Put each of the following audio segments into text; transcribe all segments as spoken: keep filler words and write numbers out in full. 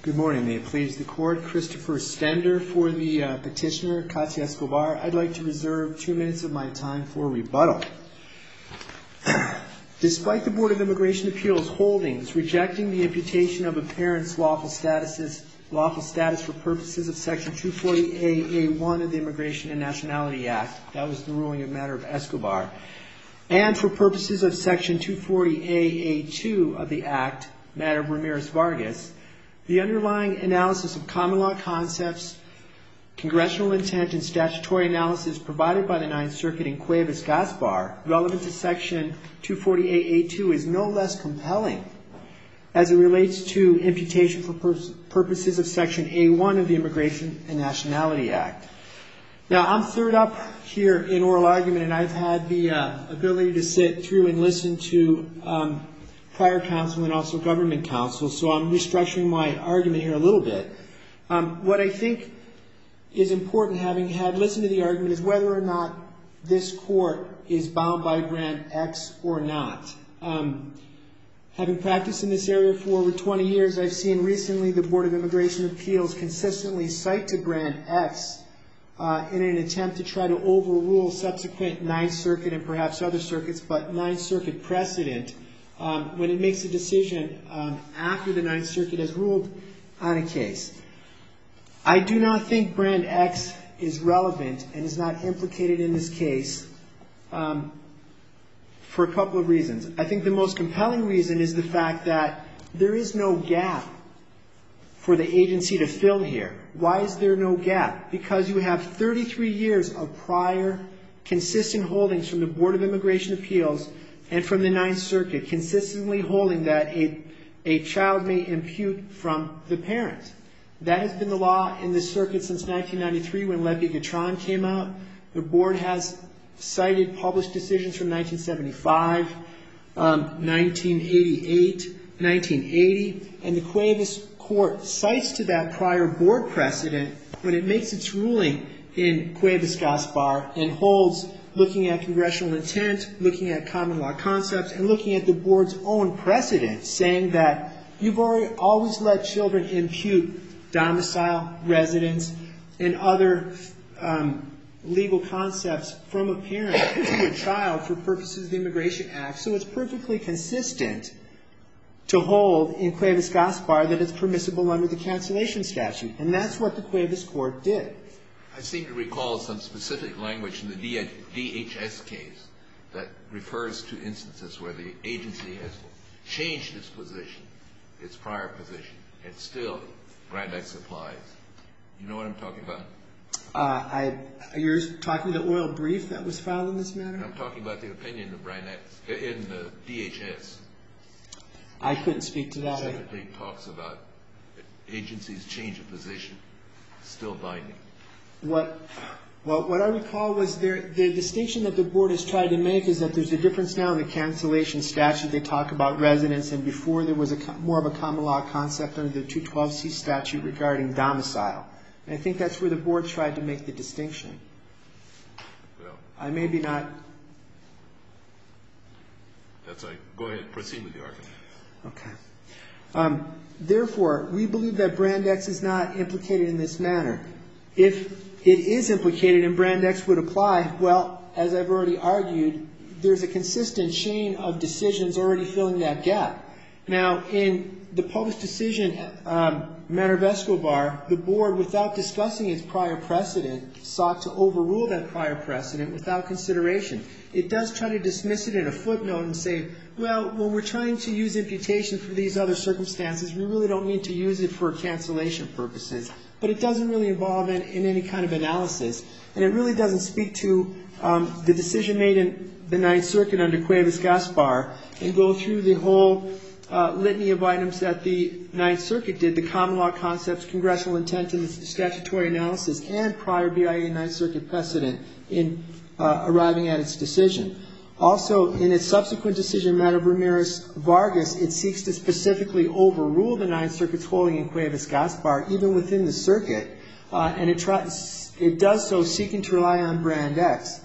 Good morning. May it please the Court. Christopher Stender for the uh, petitioner, Katia Escobar. I'd like to reserve two minutes of my time for rebuttal. Despite the Board of Immigration Appeals holdings rejecting the imputation of a parent's lawful statuses, lawful status for purposes of Section two forty A A one of the Immigration and Nationality Act, that was the ruling of matter of Escobar, and for purposes of Section two forty A A two of the Act, matter of Ramirez-Vargas, the underlying analysis of common law concepts, congressional intent, and statutory analysis provided by the Ninth Circuit in Cuevas-Gaspar relevant to Section two forty A A two is no less compelling as it relates to imputation for pur- purposes of Section A one of the Immigration and Nationality Act. Now, I'm third up here in oral argument, and I've had the uh, ability to sit through and listen to um, prior counsel and also government counsel, so I'm restructuring my argument here a little bit. Um, what I think is important, having had listened to the argument, is whether or not this court is bound by Brand X or not. Um, having practiced in this area for over twenty years, I've seen recently the Board of Immigration Appeals consistently cite to Brand X uh, in an attempt to try to overrule subsequent Ninth Circuit and perhaps other circuits, but Ninth Circuit precedent Um, when it makes a decision um, after the Ninth Circuit has ruled on a case. I do not think Brand X is relevant and is not implicated in this case um, for a couple of reasons. I think the most compelling reason is the fact that there is no gap for the agency to fill here. Why is there no gap? Because you have thirty-three years of prior consistent holdings from the Board of Immigration Appeals and from the Ninth Circuit, consistently holding that a, a child may impute from the parent. That has been the law in this circuit since nineteen ninety-three when Lepi-Gatron came out. The board has cited published decisions from nineteen seventy-five, um, nineteen eighty-eight, nineteen eighty, and the Cuevas court cites to that prior board precedent when it makes its ruling in Cuevas-Gaspar and holds, looking at congressional intent, looking at common law concepts, and looking at the board's own precedent, saying that you've already always let children impute domicile, residence, and other um, legal concepts from a parent to a child for purposes of the Immigration Act. So it's perfectly consistent to hold in Cuevas-Gaspar that it's permissible under the cancellation statute. And that's what the Cuevas court did. I seem to recall some specific language in the D H S case that refers to instances where the agency has changed its position, its prior position, and still Brand X applies. You know what I'm talking about? Uh, I, you're talking the oil brief that was filed in this matter? I'm talking about the opinion of Brand X in the D H S. I couldn't speak to that. It specifically talks about agencies' change of position, still binding. What, well, what I recall was there, the distinction that the board has tried to make is that there's a difference now in the cancellation statute. They talk about residence, and before there was a, more of a common law concept under the two twelve C statute regarding domicile. And I think that's where the board tried to make the distinction. Well, I may be not. That's right. Go ahead. Proceed with the argument. Okay. Um, therefore, we believe that Brand X is not implicated in this manner. If it is implicated and Brand X would apply, well, as I've already argued, there's a consistent chain of decisions already filling that gap. Now, in the published decision, um, matter of Escobar, the board, without discussing its prior precedent, sought to overrule that prior precedent without consideration. It does try to dismiss it in a footnote and say, well, when we're trying to use imputation for these other circumstances, we really don't need to use it for cancellation purposes. But it doesn't really involve in, in any kind of analysis. And it really doesn't speak to um, the decision made in the Ninth Circuit under Cuevas-Gaspar and go through the whole uh, litany of items that the Ninth Circuit did, the common law concepts, congressional intent, and the statutory analysis, and prior B I A Ninth Circuit precedent in uh, arriving at its decision. Also, in its subsequent decision, matter of Ramirez-Vargas, it seeks to specifically overrule the Ninth Circuit's holding in Cuevas-Gaspar, even within the circuit, uh, and it, tries, it does so seeking to rely on Brand X.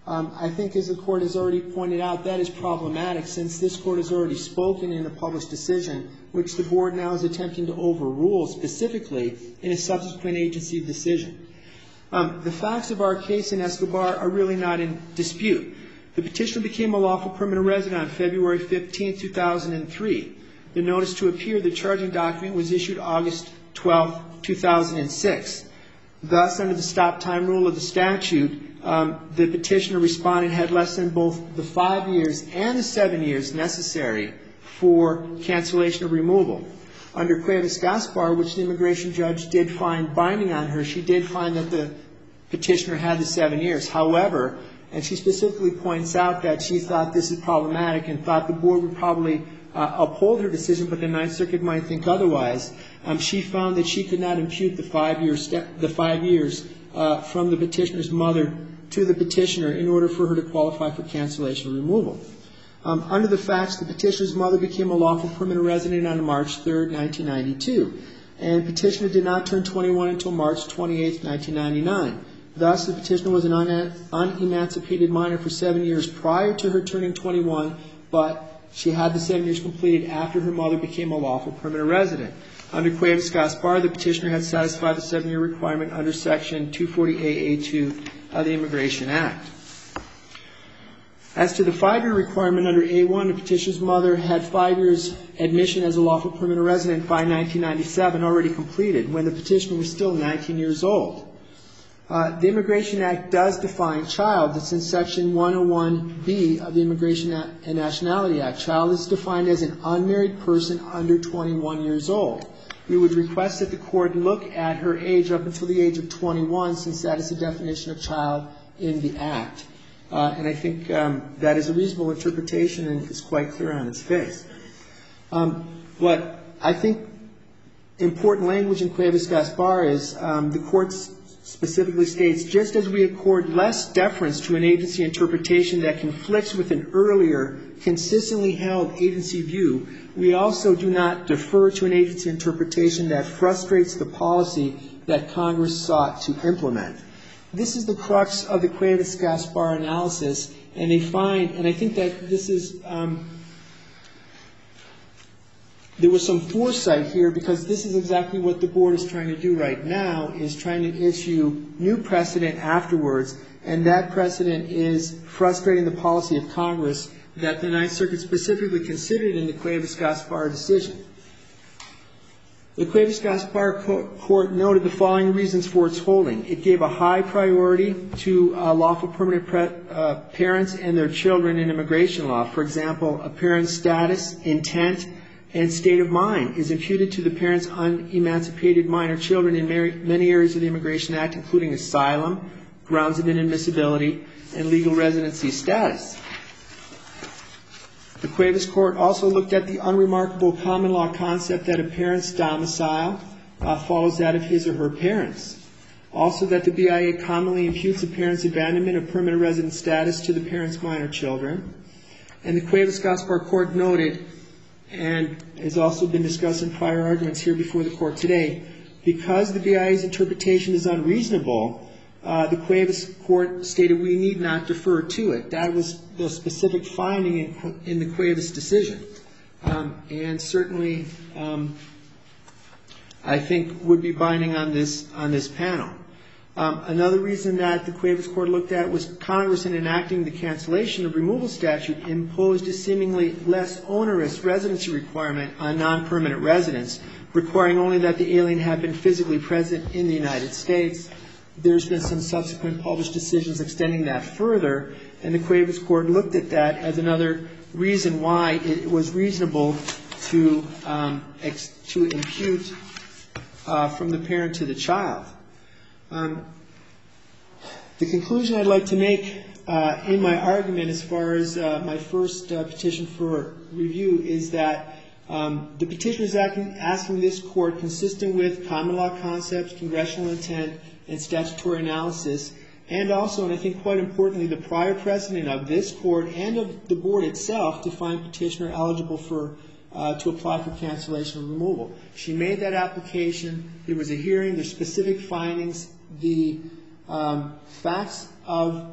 Um, I think, as the Court has already pointed out, that is problematic since this Court has already spoken in a published decision, which the Board now is attempting to overrule specifically in a subsequent agency decision. Um, the facts of our case in Escobar are really not in dispute. The petitioner became a lawful permanent resident on February fifteenth, two thousand three. The notice to appear, the charging document, was issued August twelfth, two thousand six. Thus, under the stop time rule of the statute, um, the petitioner respondent had less than both the five years and the seven years necessary for cancellation or removal. Under Cuevas-Gaspar, which the immigration judge did find binding on her, she did find that the petitioner had the seven years. However, and she specifically points out that she thought this is problematic and thought the Board would probably uh, uphold her decision, but the Ninth Circuit might think otherwise. Um, she found that she could not impute the five years, the five years uh, from the petitioner's mother to the petitioner in order for her to qualify for cancellation or removal. Um, under the facts, the petitioner's mother became a lawful permanent resident on March third, nineteen ninety-two, and petitioner did not turn twenty-one until March twenty-eighth, nineteen ninety-nine. Thus, the petitioner was an un- unemancipated minor for seven years prior to her turning twenty-one, but she had the seven years completed after her mother became a lawful permanent resident. Under Cuevas-Gaspar, the petitioner had satisfied the seven-year requirement under Section two forty A A two of the Immigration Act. As to the five-year requirement under A one, the petitioner's mother had five years admission as a lawful permanent resident by nineteen ninety-seven already completed when the petitioner was still nineteen years old. Uh, the Immigration Act does define child. It's in Section one oh one B of the Immigration and Nationality Act. Child is defined as an unmarried person under twenty-one years old. We would request that the Court look at her age up until the age of twenty-one, since that is the definition of child in the Act. Uh, and I think um, that is a reasonable interpretation and it's quite clear on its face. Um, what I think important language in Cuevas-Gaspar is um, the Court specifically states, just as we accord less deference to an agency interpretation that conflicts with an earlier, consistently held agency view, we also do not defer to an agency interpretation that frustrates the policy that Congress sought to implement. This is the crux of the Cuevas-Gaspar analysis, and they find, and I think that this is, um, there was some foresight here because this is exactly what the Board is trying to do right now, is trying to issue new precedent afterwards, and that precedent is frustrating the policy of Congress that the Ninth Circuit specifically considered in the Cuevas-Gaspar decision. The Cuevas-Gaspar Court noted the following reasons for its holding. It gave a high priority to uh, lawful permanent pre- uh, parents and their children in immigration law. For example, a parent's status, intent, and state of mind is imputed to the parent's unemancipated minor children in many areas of the Immigration Act, including asylum, grounds of inadmissibility, and legal residency status. The Cuevas Court also looked at the unremarkable common law concept that a parent's domicile uh, follows that of his or her parents. Also that the B I A commonly imputes a parent's abandonment of permanent resident status to the parent's minor children. And the Cuevas-Gaspar Court noted, and has also been discussed in prior arguments here before the Court today, because the B I A's interpretation is unreasonable, Uh, the Cuevas Court stated we need not defer to it. That was the specific finding in, in the Cuevas decision. Um, and certainly, um, I think, would be binding on this, on this panel. Um, another reason that the Cuevas Court looked at was Congress, in enacting the cancellation of removal statute, imposed a seemingly less onerous residency requirement on non-permanent residents, requiring only that the alien have been physically present in the United States. There's been some subsequent published decisions extending that further, and the Cuevas Court looked at that as another reason why it was reasonable to um, ex- to impute uh, from the parent to the child. Um, the conclusion I'd like to make uh, in my argument, as far as uh, my first uh, petition for review, is that um, the petitioner is asking, asking this Court, consistent with common law concepts, congressional intent, and statutory analysis, and also, and I think quite importantly, the prior precedent of this Court and of the Board itself to find petitioner eligible for uh, to apply for cancellation or removal. She made that application. There was a hearing. There's specific findings. The um, facts of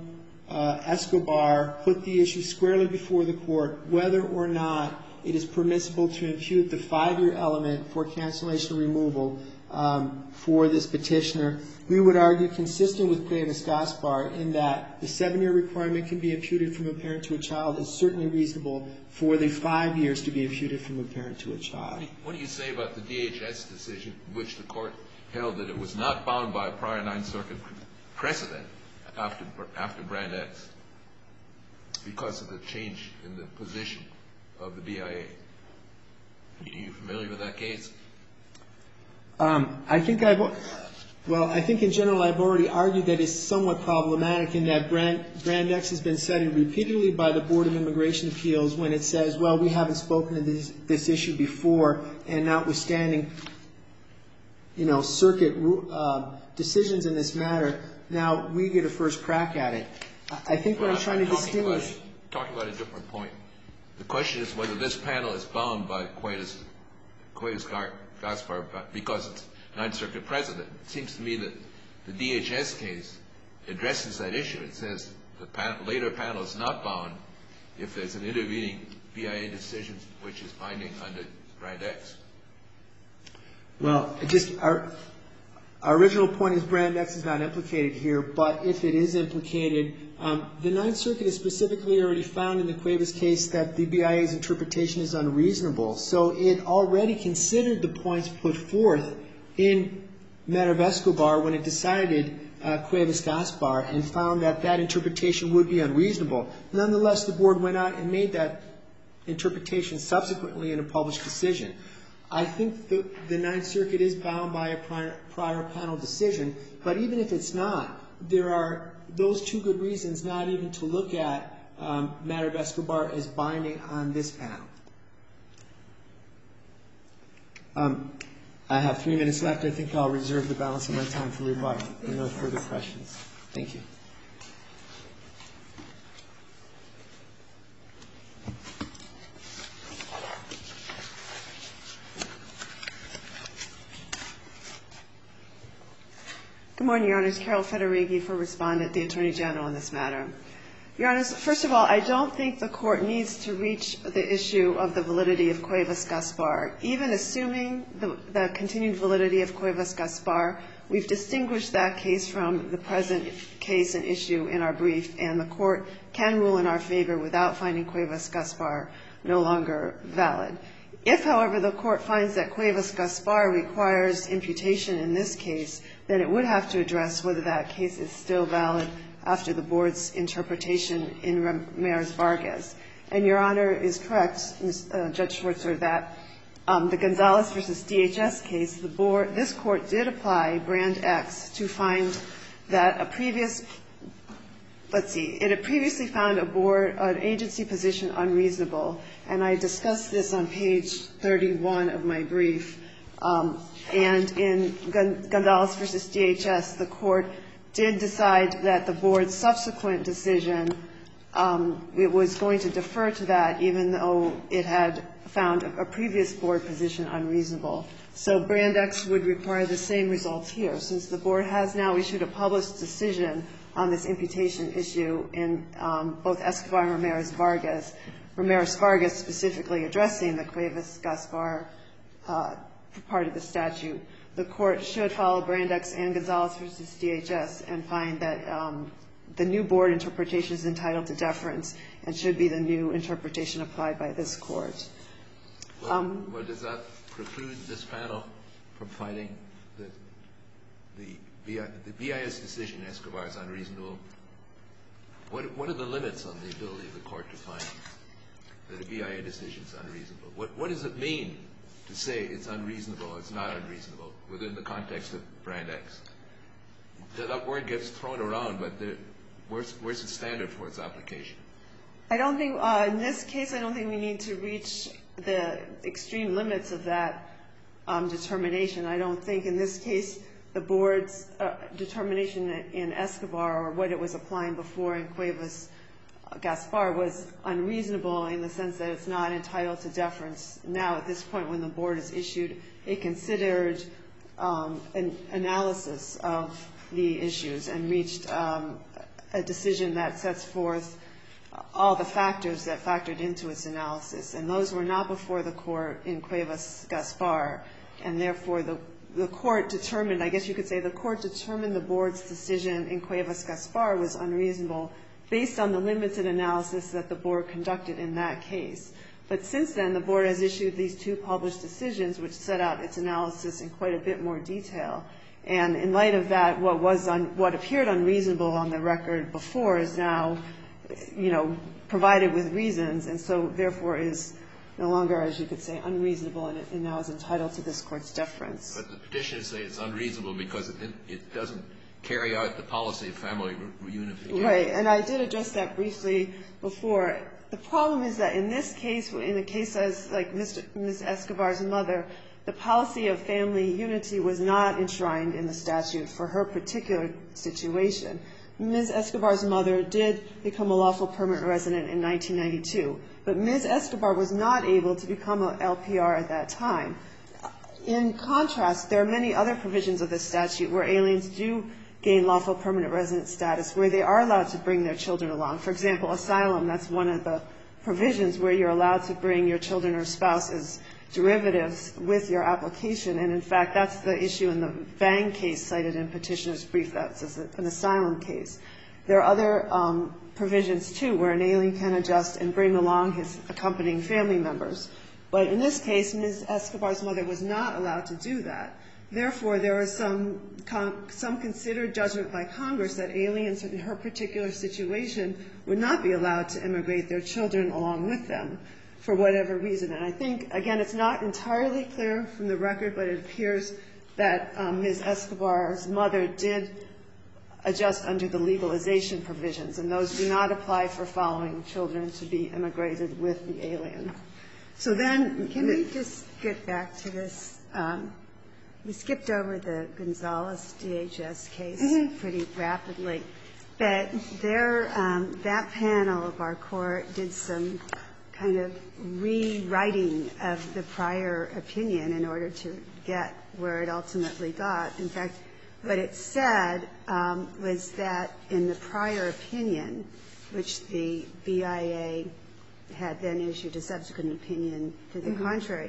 uh, Escobar put the issue squarely before the court whether or not it is permissible to impute the five-year element for cancellation removal um, for this petitioner. We would argue, consistent with Cuevas-Gaspar, in that the seven-year requirement can be imputed from a parent to a child is certainly reasonable for the five years to be imputed from a parent to a child. What do you say about the D H S decision in which the court held that it was not bound by a prior Ninth Circuit precedent after, after Brand X because of the change in the position of the B I A? Are you familiar with that case? Um, I think I've, well, I think in general I've already argued that it's somewhat problematic in that Brand, Brand X has been cited repeatedly by the Board of Immigration Appeals when it says, well, we haven't spoken to this, this issue before, and notwithstanding, you know, circuit uh, decisions in this matter, now we get a first crack at it. I think well, what I'm trying I'm to talking distinguish... About, talking about a different point. The question is whether this panel is bound by Cuevas, Cuevas-Gaspar because it's Ninth Circuit precedent. It seems to me that the D H S case addresses that issue. It says the pan later panel is not bound if there's an intervening B I A decision which is binding under Brand X. Well, just our, our original point is Brand X is not implicated here, but if it is implicated, um, the Ninth Circuit has specifically already found in the Cuevas case that the B I A's interpretation is unreasonable. So it already considered the points put forth in matter of Escobar when it decided uh, Cuevas-Gaspar and found that that interpretation would be unreasonable. Nonetheless, the board went out and made that interpretation subsequently in a published decision. I think the, the Ninth Circuit is bound by a prior, prior panel decision, but even if it's not, there are those two good reasons not even to look at um, matter of Escobar as binding on this panel. Um, I have three minutes left. I think I'll reserve the balance of my time for rebuttal. No further questions. Thank you. Good morning, Your Honors. Carol Federighi for Respondent, the Attorney General in this matter. Your Honors, first of all, I don't think the Court needs to reach the issue of the validity of Cuevas-Gaspar. Even assuming the, the continued validity of Cuevas-Gaspar, we've distinguished that case from the present case and issue in our brief, and the Court can rule in our favor without finding Cuevas-Gaspar no longer valid. If, however, the Court finds that Cuevas-Gaspar requires imputation in this case, then it would have to address whether that case is still valid after the Board's interpretation in Ramirez-Vargas. And Your Honor is correct, uh, Judge Schwartzer, that um, the Gonzalez versus D H S case, the Board, this Court did apply Brand X to find that a previous, let's see, it had previously found a board, an agency position unreasonable, and I discussed this on page thirty-one of my brief. Um, and in Gonzalez versus D H S, the Court did decide that the Board's subsequent decision, um, it was going to defer to that even though it had found a, a previous Board position unreasonable. So Brand X would require the same results here. Since the Board has now issued a published decision on this imputation issue in um, both Escobar and Ramirez-Vargas, Ramirez-Vargas specifically addressing the Cuevas-Gaspar uh, part of the statute, the Court should follow Brand X and Gonzalez versus D H S and find that um, the new Board interpretation is entitled to deference and should be the new interpretation applied by this Court. Well, um, well does that preclude this panel from finding that the B I, the B I S decision in Escobar is unreasonable? What, what are the limits on the ability of the Court to find that a B I A decision is unreasonable? What, what does it mean to say it's unreasonable or it's not unreasonable within the context of Brand X? That word gets thrown around, but there, where's, where's the standard for its application? I don't think, uh, in this case, I don't think we need to reach the extreme limits of that um, determination. I don't think in this case the Board's uh, determination in Escobar or what it was applying before in Cuevas-Gaspar was unreasonable in the sense that it's not entitled to deference. Now, at this point when the Board has issued a considered um, an analysis of the issues and reached um, a decision that sets forth all the factors that factored into its analysis. And those were not before the court in Cuevas-Gaspar. And therefore, the, the court determined, I guess you could say the court determined the board's decision in Cuevas-Gaspar was unreasonable based on the limited analysis that the board conducted in that case. But since then, the board has issued these two published decisions which set out its analysis in quite a bit more detail. And in light of that, what was un, what appeared unreasonable on the record before is now, you know, provided with reasons, and so therefore is no longer, as you could say, unreasonable, and, it, and now is entitled to this court's deference. But the petitioners say it's unreasonable because it, it doesn't carry out the policy of family reunification. Right, and I did address that briefly before. The problem is that in this case, in a case as like Mister Miz Escobar's mother, the policy of family unity was not enshrined in the statute for her particular situation. Miz Escobar's mother did become a lawful permanent resident in nineteen ninety-two, but Miz Escobar was not able to become an L P R at that time. In contrast, there are many other provisions of this statute where aliens do gain lawful permanent resident status, where they are allowed to bring their children along. For example, asylum, that's one of the provisions where you're allowed to bring your children or spouse as derivatives with your application. And in fact, that's the issue in the Vang case cited in Petitioner's brief. That's an asylum case. There are other um, provisions, too, where an alien can adjust and bring along his accompanying family members. But in this case, Miz Escobar's mother was not allowed to do that. Therefore, there was some, con some considered judgment by Congress that aliens in her particular situation would not be allowed to immigrate their children along with them for whatever reason. And I think, again, it's not entirely clear from the record, but it appears that um, Miz Escobar's mother did adjust under the legalization provisions, and those do not apply for following children to be immigrated with the alien. So then, can we just get back to this? Um, we skipped over the Gonzales D H S case mm-hmm. pretty rapidly, but there, um, that panel of our court did some kind of rewriting of the prior opinion in order to get where it ultimately got. In fact, what it said um, was that in the prior opinion, which the B I A had then issued a subsequent opinion to the mm-hmm. contrary,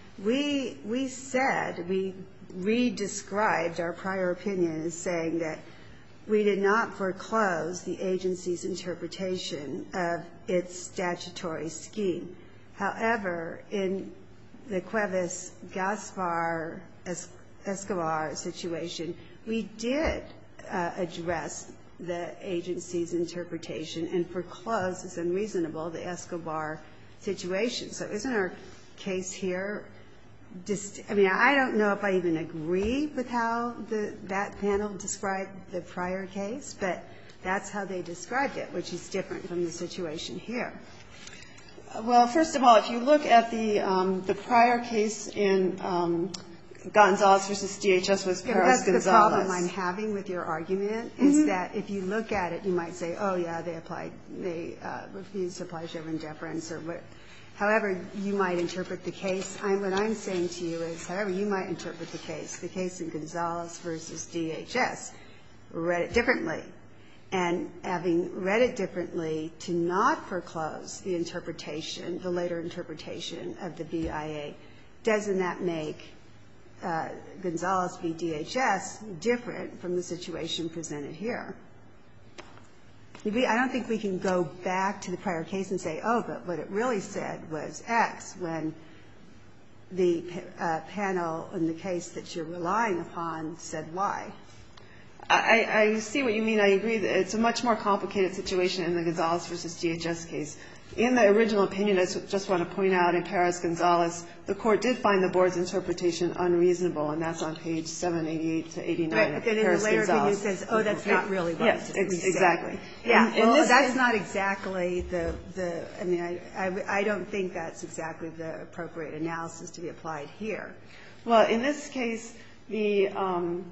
we we said, we re-described our prior opinion as saying that we did not foreclose the agency's interpretation of its statutory scheme. However, in the Cuevas-Gaspar Escobar situation, we did uh, address the agency's interpretation and foreclosed as unreasonable the Escobar situation. So isn't our case here just, I mean, I don't know if I even agree with how the, that panel described the prior case, but that's how they described it, which is different from the situation here. Well, first of all, if you look at the um, the prior case in um, Gonzales versus D H S was Perez-Gonzales. Yeah, that's the problem I'm having with your argument, mm-hmm. is that if you look at it, you might say, oh, yeah, they applied, they uh, refused to apply Chevron deference or what. However, you might interpret the case. I'm, what I'm saying to you is, however you might interpret the case, the case in Gonzales versus D H S, read it differently. And having read it differently, to not foreclose the interpretation, the later interpretation of the B I A, doesn't that make uh, Gonzales v. D H S different from the situation presented here? We, I don't think we can go back to the prior case and say, oh, but what it really said was X, when the uh, panel in the case that you're relying upon said Y. I, I see what you mean. I agree that it's a much more complicated situation in the Gonzales versus D H S case. In the original opinion, I just want to point out, in Perez-Gonzales, the court did find the board's interpretation unreasonable, and that's on page seven eighty-eight to eighty-nine right, of Perez-Gonzales. But then in the later opinion it says, oh, that's not really what yes, it ex exactly. Yeah, in, in well, this that's case, not exactly the, the I mean, I, I, I don't think that's exactly the appropriate analysis to be applied here. Well, in this case, the, um,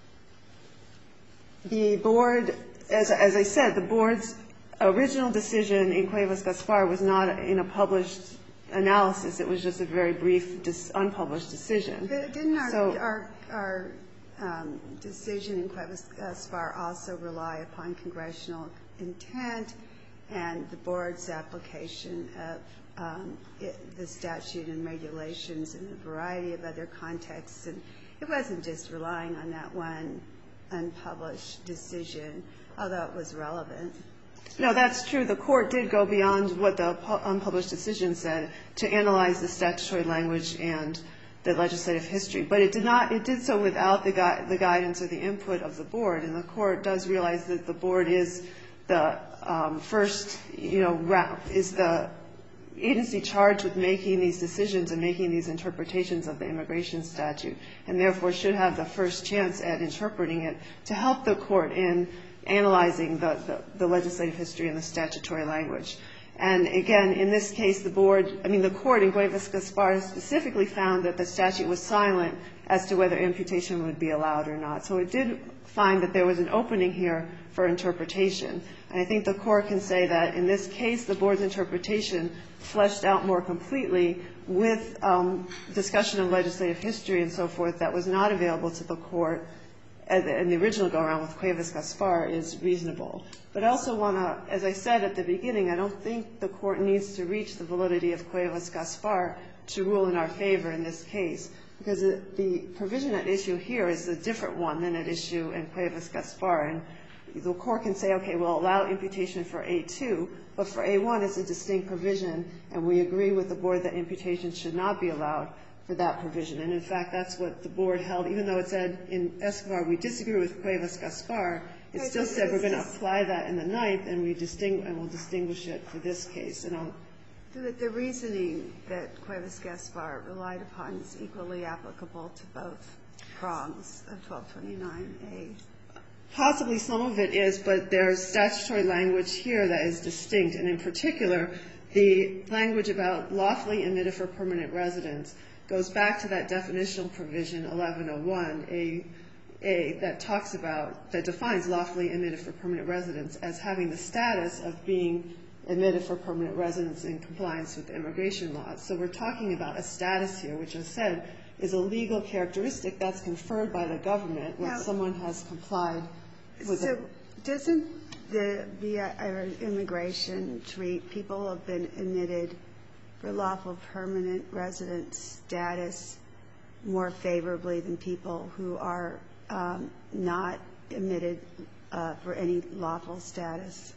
the board, as, as I said, the board's original decision in Cuevas-Gaspar was not in a published analysis. It was just a very brief, dis unpublished decision. But didn't our, so, our, our um, decision in Cuevas-Gaspar also rely upon congressional intent and the board's application of um, it, the statute and regulations in a variety of other contexts. And it wasn't just relying on that one unpublished decision, although it was relevant. No, that's true. The court did go beyond what the unpublished decision said to analyze the statutory language and the legislative history. But it did not, it did so without the, gui the guidance or the input of the board. And the court does realize that the board is the um, first, you know, is the agency charged with making these decisions and making these interpretations of the immigration statute, and therefore should have the first chance at interpreting it to help the court in analyzing the, the, the legislative history and the statutory language. And again, in this case, the board, I mean, the court in Cuevas-Gaspar specifically found that the statute was silent as to whether imputation would be allowed or not. So it did find that there was an opening here for interpretation. And I think the court can say that in this case, the board's interpretation fleshed out more completely with um, discussion of legislative history and so forth that was not available to the court in the original go-around with Cuevas-Gaspar is reasonable. But I also want to, as I said at the beginning, I don't think the court needs to reach the validity of Cuevas-Gaspar to rule in our favor in this case, because the provision at issue here is a different one than at issue in Cuevas-Gaspar. And the court can say, okay, we'll allow imputation for A two, but for A one it's a distinct provision, and we agree with the board that imputation should not be allowed for that provision. And in fact, that's what the board held. Even though it said in Escobar we disagree with Cuevas-Gaspar, it still said we're going to apply that in the ninth, and we distinguish and we'll distinguish it for this case. And I'll The, the reasoning that Cuevas-Gaspar relied upon is equally applicable to both prongs of twelve twenty-nine A. Possibly some of it is, but there's statutory language here that is distinct. And in particular, the language about lawfully admitted for permanent residence goes back to that definitional provision eleven oh one A, A that talks about, that defines lawfully admitted for permanent residence as having the status of being admitted for permanent residence in compliance with immigration laws. So we're talking about a status here, which I said is a legal characteristic that's conferred by the government when Now, someone has complied with so it. doesn't the, the uh, immigration treat people who have been admitted for lawful permanent residence status more favorably than people who are um, not admitted uh, for any lawful status?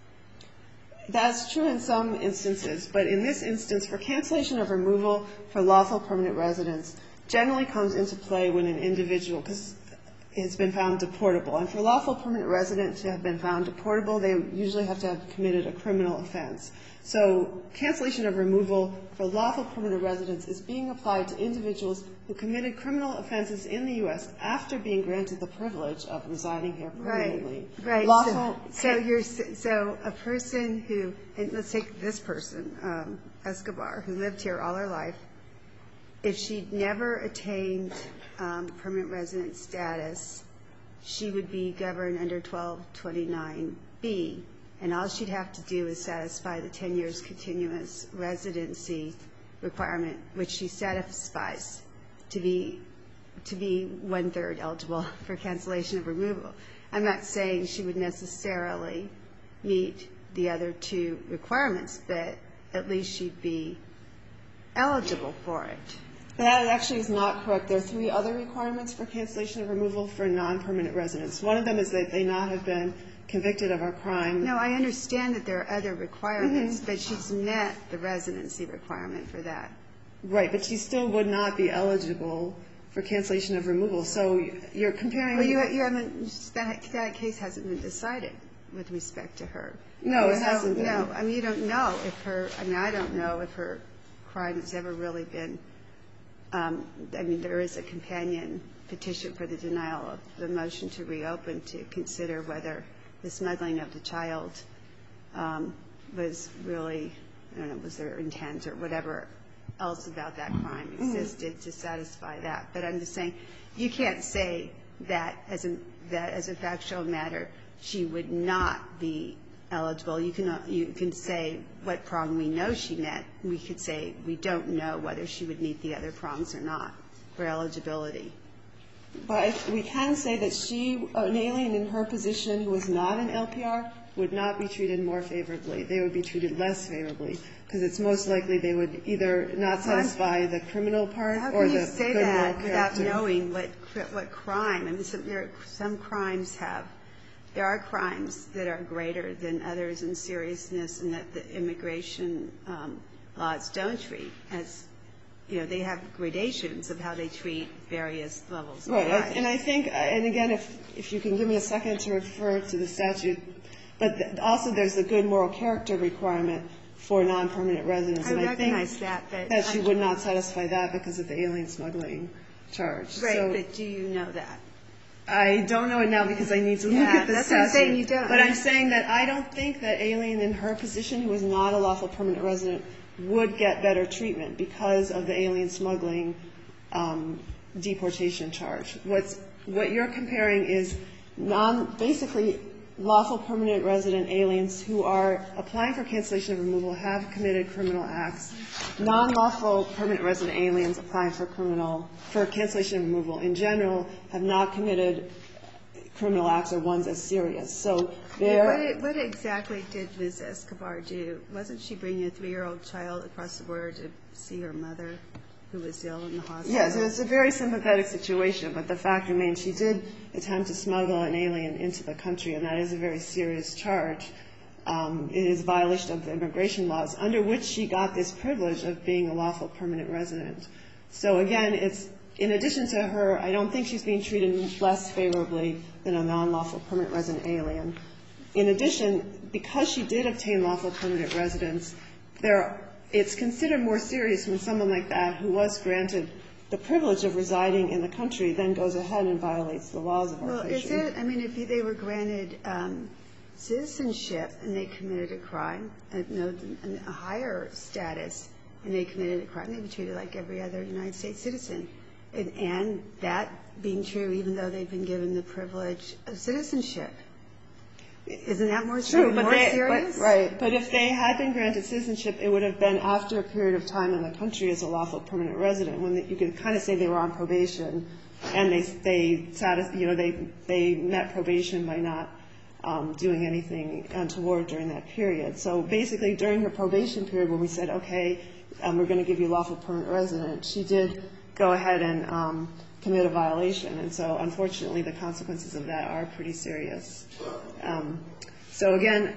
That's true in some instances, but in this instance, for cancellation of removal for lawful permanent residence generally comes into play when an individual because has been found deportable. And for lawful permanent residents to have been found deportable, they usually have to have committed a criminal offense. So cancellation of removal for lawful permanent residence is being applied to individuals who committed criminal offenses in the U S after being granted the privilege of residing here permanently. Right, right. Lawful, so, so you're so a person who, and let's take this person, um, Escobar, who lived here all her life. If she'd never attained um, permanent resident status, she would be governed under twelve twenty-nine B, and all she'd have to do is satisfy the ten years continuous residency requirement, which she satisfies to be to be one-third eligible for cancellation of removal. I'm not saying she would necessarily meet the other two requirements, but at least she'd be eligible for it. That actually is not correct. There are three other requirements for cancellation of removal for non-permanent residents. One of them is that they not have been convicted of a crime. No, I understand that there are other requirements, mm-hmm. but she's met the residency requirement for that. Right, but she still would not be eligible for cancellation of removal. So you're comparing. Well, you, you haven't. That, that case hasn't been decided with respect to her. No, it so, hasn't been. No, I mean you don't know if her. I mean I don't know if her crime has ever really been. Um, I mean, there is a companion petition for the denial of the motion to reopen to consider whether the smuggling of the child um, was really, I don't know, was there intent or whatever else about that crime existed to satisfy that. But I'm just saying, you can't say that as a that as a factual matter she would not be eligible. You can you can say what prong we know she met. We could say we don't know whether she would meet the other prongs or not for eligibility. But we can say that she, an alien in her position who was not an L P R, would not be treated more favorably. They would be treated less favorably, because it's most likely they would either not satisfy the criminal part or the criminal character. How can you say that without knowing what what crime? I mean, some, there, some crimes have, there are crimes that are greater than others in seriousness, and that the immigration um, laws don't treat as, you know, they have gradations of how they treat various levels of crime. Right, and I think, and again, if if you can give me a second to refer to the statute, but also there's a good moral character requirement for non-permanent residents. I and recognize I think that, but that she would not satisfy that because of the alien smuggling charge. Right, so, but do you know that? I don't know it now because I need to look yeah, at the that's statute. What I'm saying, you don't. But I'm saying that I don't think that alien in her position who is not a lawful permanent resident would get better treatment because of the alien smuggling um, deportation charge. What's, what you're comparing is non, basically lawful permanent resident aliens who are applying for cancellation of removal have committed criminal acts. Non-lawful permanent resident aliens applying for criminal, for cancellation of removal in general have not committed criminal acts or ones as serious. So they're... What, what exactly did Miz Escobar do? Wasn't she bringing a three-year-old child across the border to see her mother who was ill in the hospital? Yes, it's a very sympathetic situation, but the fact remains she did attempt to smuggle an alien into the country, and that is a very serious charge. Um, it is a violation of the immigration laws under which she got this privilege of being a lawful permanent resident. So again, it's in addition to her, I don't think she's being treated less favorably than a non-lawful permanent resident alien. In addition, because she did obtain lawful permanent residence, there it's considered more serious when someone like that who was granted the privilege of residing in the country then goes ahead and violates the laws of our well, country. Well, is it, I mean, if they were granted um, citizenship and they committed a crime, a, no, a higher status, and they committed a crime, they'd be treated like every other United States citizen. And, and that being true even though they've been given the privilege of citizenship. Isn't that more, True, but more they, serious? But, right. But if they had been granted citizenship, it would have been after a period of time in the country as a lawful permanent resident, when the, you could kind of say they were on probation, and they, they, satis, you know, they, they met probation by not um, doing anything untoward during that period. So basically, during her probation period, when we said, okay, um, we're going to give you lawful permanent resident, she did go ahead and um, commit a violation. And so, unfortunately, the consequences of that are pretty serious. Um, so, again,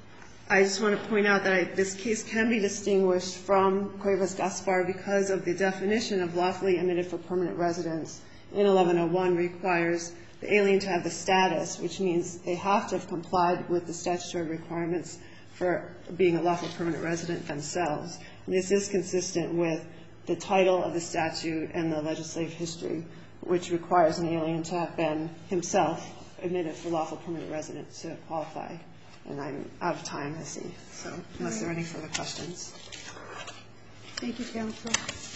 I just want to point out that I, this case can be distinguished from Cuevas-Gaspar because of the definition of lawfully admitted for permanent residence in eleven oh one requires the alien to have the status, which means they have to have complied with the statutory requirements for being a lawful permanent resident themselves. And this is consistent with the title of the statute and the legislative history, which requires an alien to have been himself admitted for lawful permanent residence to qualify. And I'm out of time, I see. So unless there are any further questions. Thank you, counsel.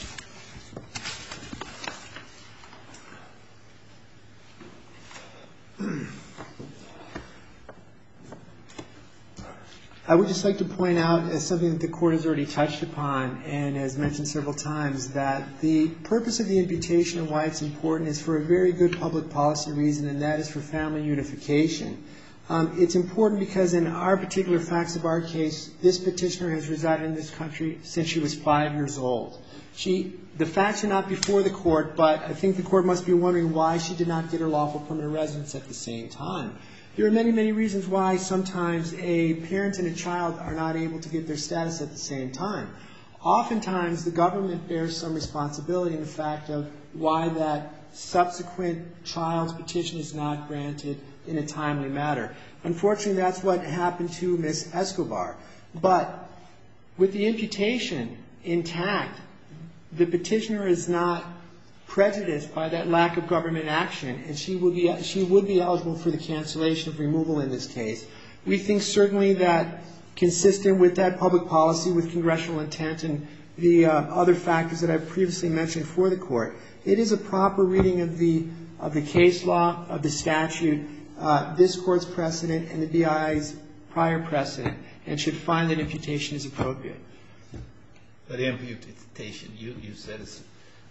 I would just like to point out, as something that the Court has already touched upon and has mentioned several times, that the purpose of the imputation and why it's important is for a very good public policy reason, and that is for family unification. Um, it's important because in our particular facts of our case, this petitioner has resided in this country since she was five years old. She, the facts are not before the Court, but I think the Court must be wondering why she did not get her lawful permanent residence at the same time. There are many, many reasons why sometimes a parent and a child are not able to get their status at the same time. Oftentimes, the government bears some responsibility in the fact of why that subsequent child's petition is not granted in a timely manner. Unfortunately, that's what happened to Miz Escobar. But with the imputation intact, the petitioner is not prejudiced by that lack of government action, and she would be she would be eligible for the cancellation of removal in this case. We think certainly that, consistent with that public policy, with congressional intent and the uh, other factors that I've previously mentioned for the Court, it is a proper reading of the of the case law, of the statute, uh, this Court's precedent, and the B I A's prior precedent, and should find that imputation is appropriate. But imputation, you, you said it's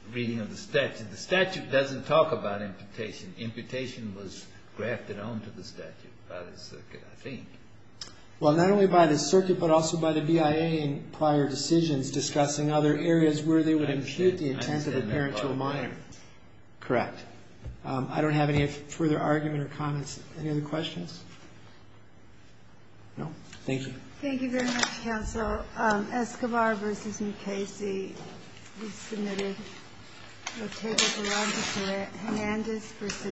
reading of the statute. The statute doesn't talk about imputation. Imputation was grafted onto the statute by the circuit, I think. Well, not only by the circuit, but also by the B I A in prior decisions discussing other areas where they would impute the intent of a parent to a minor. Correct. Um, I don't have any further argument or comments. Any other questions? No? Thank you. Thank you very much, counsel. Um, Escobar versus Mukasey was submitted. Ortega Hernandez versus